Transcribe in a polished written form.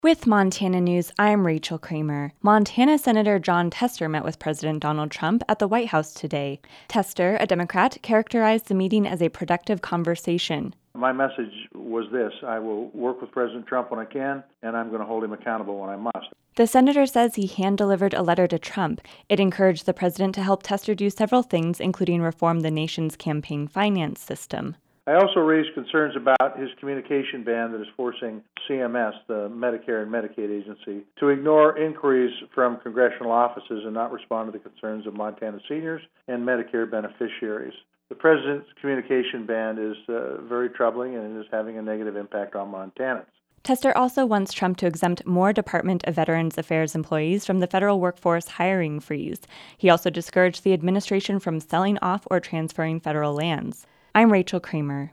With Montana News, I'm Rachel Kramer. Montana Senator Jon Tester met with President Donald Trump at the White House today. Tester, a Democrat, characterized the meeting as a productive conversation. My message was this: I will work with President Trump when I can, and I'm going to hold him accountable when I must. The senator says he hand-delivered a letter to Trump. It encouraged the president to help Tester do several things, including reform the nation's campaign finance system. I also raised concerns about his communication ban that is forcing CMS, the Medicare and Medicaid agency, to ignore inquiries from congressional offices and not respond to the concerns of Montana seniors and Medicare beneficiaries. The president's communication ban is very troubling and it is having a negative impact on Montanans. Tester also wants Trump to exempt more Department of Veterans Affairs employees from the federal workforce hiring freeze. He also discouraged the administration from selling off or transferring federal lands. I'm Rachel Kramer.